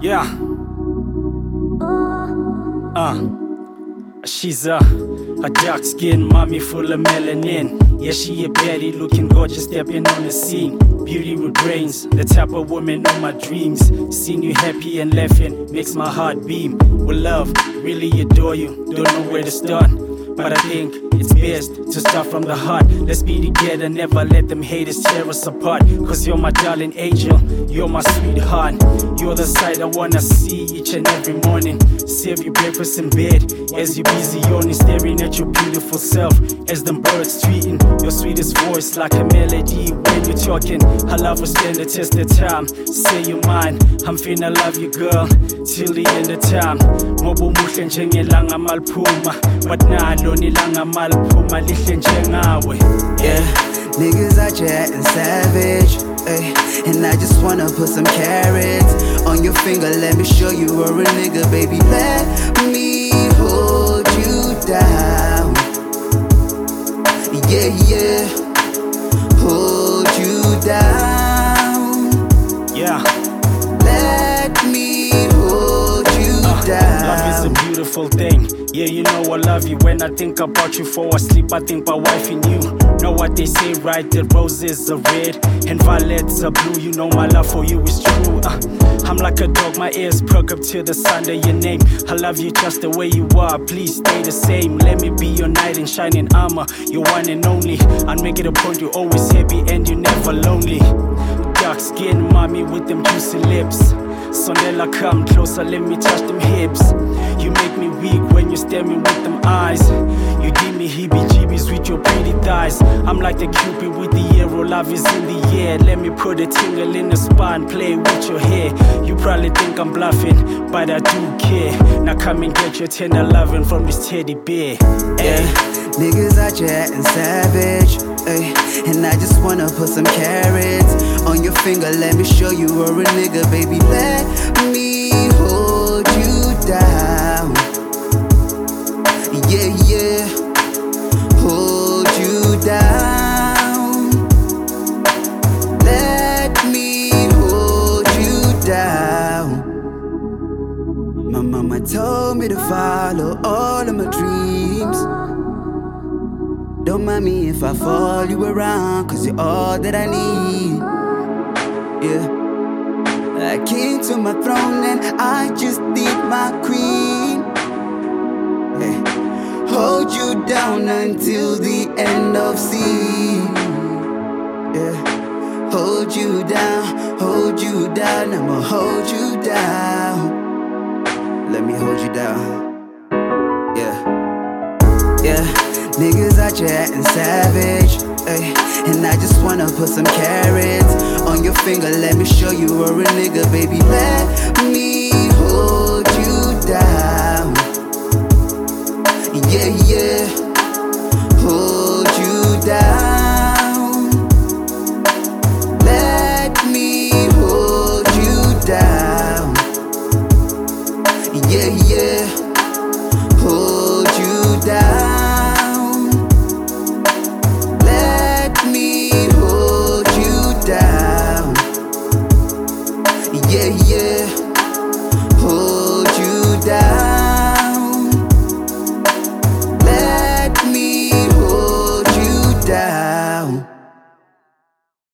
Yeah. She's a dark-skinned mommy full of melanin. Yeah, she a baddie, looking gorgeous, stepping on the scene. Beauty with brains, the type of woman of my dreams. Seeing you happy and laughing makes my heart beam. With love, really adore you, don't know where to start. But I think it's best to start from the heart. Let's be together, never let them haters tear us apart. Cause you're my darling angel, you're my sweetheart. You're the sight I wanna see each and every morning. Save your breakfast in bed as you're busy yawning, staring at your beautiful self as them birds tweeting. Your sweetest voice like a melody when you're talking. Her love will stand the test of time. Say you're mine, I'm finna love you girl till the end of time. Mobo muhle njengelanga malphuma, but nalo nilanga malphuma lihle njengawe. Yeah, niggas out here acting savage, ay, and I just wanna put some carrots on your finger. Let me show you you're a nigga, baby. Let me hold you down. Yeah, yeah, hold you down. Yeah. Let me hold you down. Love is a beautiful thing. Yeah, you know I love you. When I think about you before I sleep, I think about wife and you. Know what they say, right? That roses are red and violets are blue. You know my love for you is true. I'm like a dog, my ears perk up to the sound of your name. I love you just the way you are, please stay the same. Let me be your knight in shining armor, your one and only. I'll make it a point you're always happy and you're never lonely. Dark skin mommy with them juicy lips. Sondela, come closer, let me touch them hips. You make me weak when you stare me with them eyes. You give me heebie-jeebies with your pretty thighs. I'm like the Cupid with the arrow, love is in the air. Let me put a tingle in the spine, play with your hair. You probably think I'm bluffing, but I do care. Now come and get your tender loving from this teddy bear. Yeah, niggas out here acting savage, ay, and I just wanna put some carrots on your finger. Let me show you you're a nigga, baby. Let me hold you down. Yeah, yeah, hold you down. Let me hold you down. My mama told me to follow all of my dreams. Don't mind me if I follow you around, cause you're all that I need. Yeah, I came to my throne and I just need my queen. Hey, hold you down until the end of sea. Yeah, hold you down, I'ma hold you down. Let me hold you down. Yeah, yeah. Niggas out here acting savage, ay, and I just wanna put some carrots on your finger. Let me show you you're a nigga, baby. Let me hold you down. Yeah, yeah, hold you down. Let me hold you down. Yeah, yeah, hold you down. Yeah, yeah, hold you down. Let me hold you down.